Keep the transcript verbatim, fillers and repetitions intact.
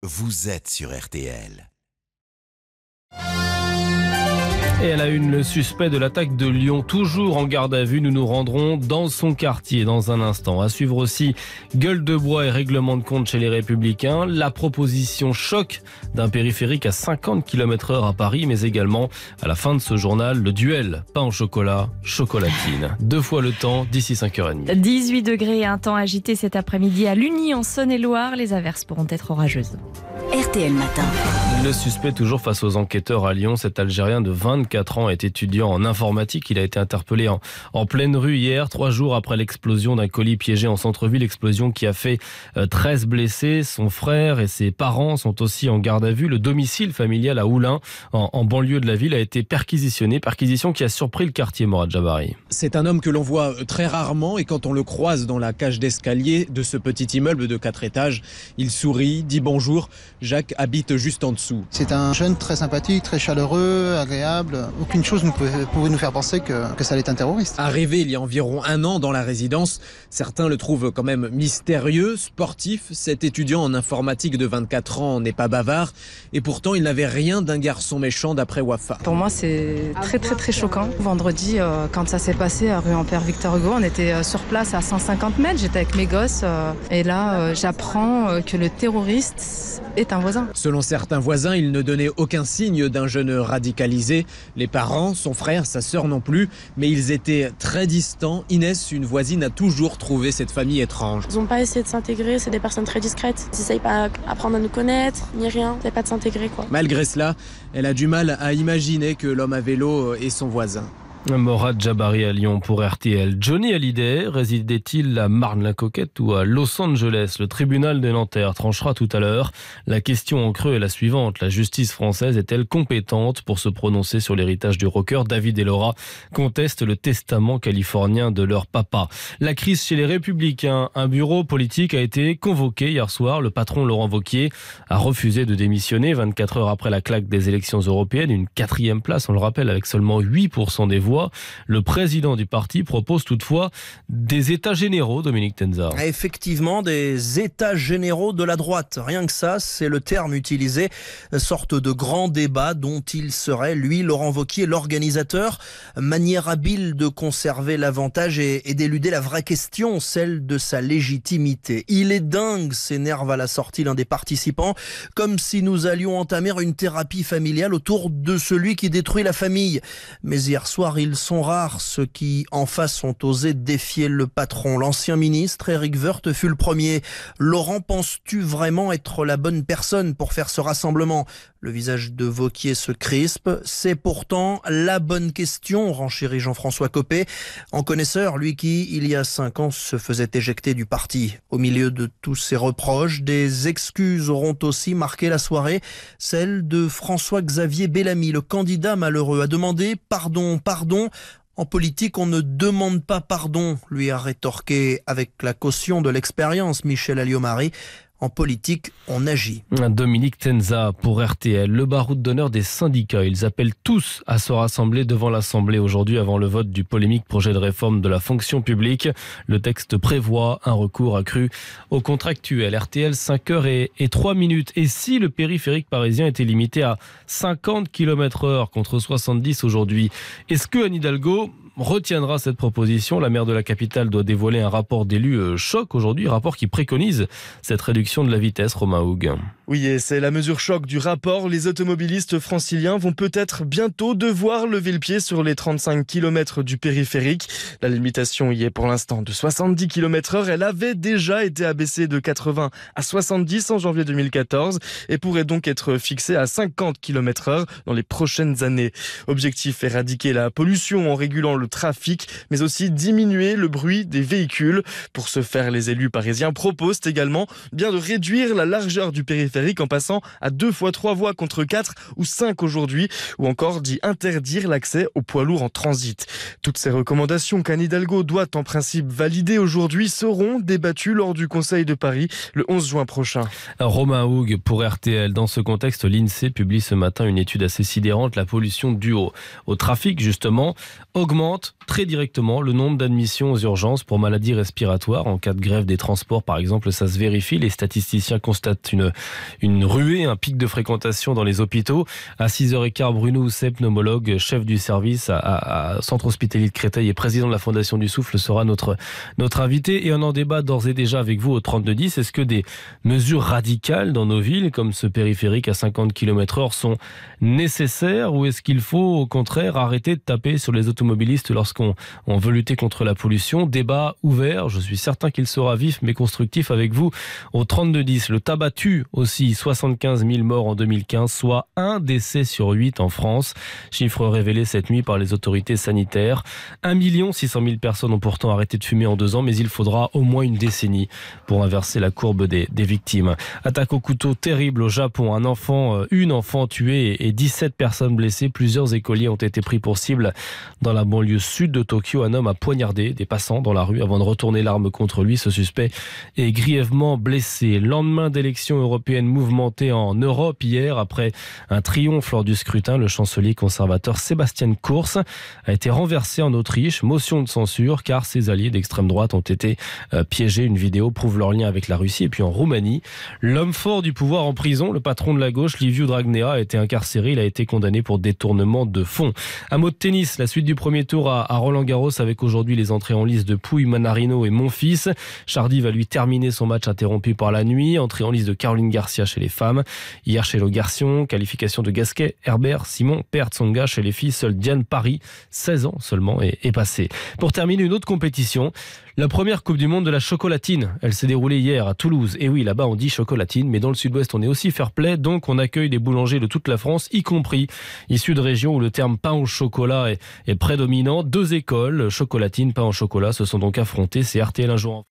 vous êtes sur R T L. Et à la une, le suspect de l'attaque de Lyon, toujours en garde à vue. Nous nous rendrons dans son quartier dans un instant. À suivre aussi, gueule de bois et règlement de compte chez les Républicains. La proposition choc d'un périphérique à cinquante kilomètres heure à Paris, mais également, à la fin de ce journal, le duel pain au chocolat, chocolatine. Deux fois le temps, d'ici cinq heures trente. dix-huit degrés et un temps agité cet après-midi à Lugny en Saône-et-Loire. Les averses pourront être orageuses. R T L Matin. Le suspect toujours face aux enquêteurs à Lyon, cet Algérien de vingt-quatre ans est étudiant en informatique. Il a été interpellé en, en pleine rue hier, trois jours après l'explosion d'un colis piégé en centre-ville. Explosion qui a fait euh, treize blessés. Son frère et ses parents sont aussi en garde à vue. Le domicile familial à Oulin, en, en banlieue de la ville, a été perquisitionné. Perquisition qui a surpris le quartier, Morad Jabari. C'est un homme que l'on voit très rarement et quand on le croise dans la cage d'escalier de ce petit immeuble de quatre étages, il sourit, dit bonjour. Jacques habite juste en dessous. C'est un jeune très sympathique, très chaleureux, agréable. Aucune chose ne pouvait, pouvait nous faire penser que, que ça allait être un terroriste. Arrivé il y a environ un an dans la résidence, certains le trouvent quand même mystérieux, sportif. Cet étudiant en informatique de vingt-quatre ans n'est pas bavard et pourtant il n'avait rien d'un garçon méchant d'après Wafa. Pour moi c'est très très très choquant. Vendredi euh, quand ça s'est passé à rue Ampère Victor Hugo, on était euh, sur place à cent cinquante mètres, j'étais avec mes gosses euh, et là euh, j'apprends euh, que le terroriste est un voisin. Selon certains voisins, il ne donnait aucun signe d'un jeune radicalisé. Les parents, son frère, sa sœur non plus, mais ils étaient très distants. Inès, une voisine, a toujours trouvé cette famille étrange. Ils n'ont pas essayé de s'intégrer, c'est des personnes très discrètes. Ils n'essayent pas d'apprendre à nous connaître, ni rien. Ils n'essayent pas de s'intégrer, quoi. Malgré cela, elle a du mal à imaginer que l'homme à vélo est son voisin. Morad Jabari à Lyon pour R T L. Johnny Hallyday résidait-il à Marne-la-Coquette ou à Los Angeles? Le tribunal de Nanterre tranchera tout à l'heure. La question en creux est la suivante. La justice française est-elle compétente pour se prononcer sur l'héritage du rocker? David et Laura contestent le testament californien de leur papa. La crise chez les Républicains. Un bureau politique a été convoqué hier soir. Le patron Laurent Wauquiez a refusé de démissionner vingt-quatre heures après la claque des élections européennes. Une quatrième place, on le rappelle, avec seulement huit pour cent des voix. Le président du parti propose toutefois des états généraux, Dominique Tenza. Effectivement, des états généraux de la droite. Rien que ça, c'est le terme utilisé. Sorte de grand débat dont il serait, lui, Laurent Wauquiez, l'organisateur. Manière habile de conserver l'avantage et, et d'éluder la vraie question, celle de sa légitimité. Il est dingue, s'énerve à la sortie l'un des participants, comme si nous allions entamer une thérapie familiale autour de celui qui détruit la famille. Mais hier soir, ils sont rares ceux qui, en face, ont osé défier le patron. L'ancien ministre, Éric Woerth, fut le premier. Laurent, penses-tu vraiment être la bonne personne pour faire ce rassemblement? Le visage de Wauquiez se crispe. C'est pourtant la bonne question, renchérit Jean-François Copé, en connaisseur, lui qui, il y a cinq ans, se faisait éjecter du parti. Au milieu de tous ces reproches, des excuses auront aussi marqué la soirée. Celle de François-Xavier Bellamy, le candidat malheureux, a demandé pardon, pardon. En politique, on ne demande pas pardon, lui a rétorqué avec la caution de l'expérience Michel Alliot-Marie. En politique, on agit. Dominique Tenza pour R T L. Le baroud d'honneur des syndicats. Ils appellent tous à se rassembler devant l'Assemblée aujourd'hui avant le vote du polémique projet de réforme de la fonction publique. Le texte prévoit un recours accru aux contractuels. R T L, cinq heures et trois minutes. Et si le périphérique parisien était limité à cinquante kilomètres heure contre soixante-dix aujourd'hui, est-ce que Anne Hidalgo retiendra cette proposition? La maire de la capitale doit dévoiler un rapport d'élu euh, choc aujourd'hui, rapport qui préconise cette réduction de la vitesse, Romain Houg. Oui, et c'est la mesure choc du rapport. Les automobilistes franciliens vont peut-être bientôt devoir lever le pied sur les trente-cinq kilomètres du périphérique. La limitation y est pour l'instant de soixante-dix kilomètres heure. Elle avait déjà été abaissée de quatre-vingts à soixante-dix en janvier deux mille quatorze et pourrait donc être fixée à cinquante kilomètres heure dans les prochaines années. Objectif, éradiquer la pollution en régulant le trafic, mais aussi diminuer le bruit des véhicules. Pour ce faire, les élus parisiens proposent également bien de réduire la largeur du périphérique en passant à deux fois trois voies contre quatre ou cinq aujourd'hui, ou encore d'y interdire l'accès aux poids lourds en transit. Toutes ces recommandations qu'Anne Hidalgo doit en principe valider aujourd'hui seront débattues lors du Conseil de Paris le onze juin prochain. Romain Houg pour R T L. Dans ce contexte, l'INSEE publie ce matin une étude assez sidérante. La pollution due au, au trafic, justement, augmente très directement le nombre d'admissions aux urgences pour maladies respiratoires. En cas de grève des transports, par exemple, ça se vérifie. Les statisticiens constatent une une ruée, un pic de fréquentation dans les hôpitaux. À six heures quinze, Bruno Housset, pneumologue, chef du service à, à, à Centre Hospitalier de Créteil et président de la Fondation du Souffle, sera notre, notre invité. Et on en débat d'ores et déjà avec vous au trente-deux dix. Est-ce que des mesures radicales dans nos villes, comme ce périphérique à cinquante kilomètres heure, sont nécessaires, ou est-ce qu'il faut au contraire arrêter de taper sur les automobilistes lorsqu'on on veut lutter contre la pollution? Débat ouvert, je suis certain qu'il sera vif mais constructif avec vous au trente-deux dix. Le tabac tue aussi, soixante-quinze mille morts en deux mille quinze, soit un décès sur huit en France. Chiffre révélé cette nuit par les autorités sanitaires. un million six cent mille personnes ont pourtant arrêté de fumer en deux ans, mais il faudra au moins une décennie pour inverser la courbe des, des victimes. Attaque au couteau terrible au Japon. Un enfant, une enfant tuée et dix-sept personnes blessées. Plusieurs écoliers ont été pris pour cible dans la banlieue sud de Tokyo. Un homme a poignardé des passants dans la rue avant de retourner l'arme contre lui. Ce suspect est grièvement blessé. Lendemain d'élections européennes mouvementées en Europe hier, après un triomphe lors du scrutin, le chancelier conservateur Sebastian Kurz a été renversé en Autriche. Motion de censure car ses alliés d'extrême droite ont été piégés. Une vidéo prouve leur lien avec la Russie. Et puis en Roumanie, l'homme fort du pouvoir en prison, le patron de la gauche, Liviu Dragnea, a été incarcéré. Il a été condamné pour détournement de fonds. Un mot de tennis, la suite du premier tour à, à Roland-Garros avec aujourd'hui les entrées en lice de Pouille, Manarino et Monfils. Chardy va lui terminer son match interrompu par la nuit. Entrée en lice de Caroline Garcia chez les femmes. Hier chez le garçon, qualification de Gasquet, Herbert, Simon, Pert, Tsonga. Chez les filles, seule Diane Paris, seize ans seulement, est, est passée. Pour terminer, une autre compétition. La première Coupe du Monde de la chocolatine. Elle s'est déroulée hier à Toulouse. Et oui, là-bas on dit chocolatine, mais dans le sud-ouest on est aussi fair-play, donc on accueille des boulangers de toute la France, y compris issus de régions où le terme pain au chocolat est, est prédominant. Deux écoles, chocolatine, pain au chocolat, se sont donc affrontées. C'est R T L un jour en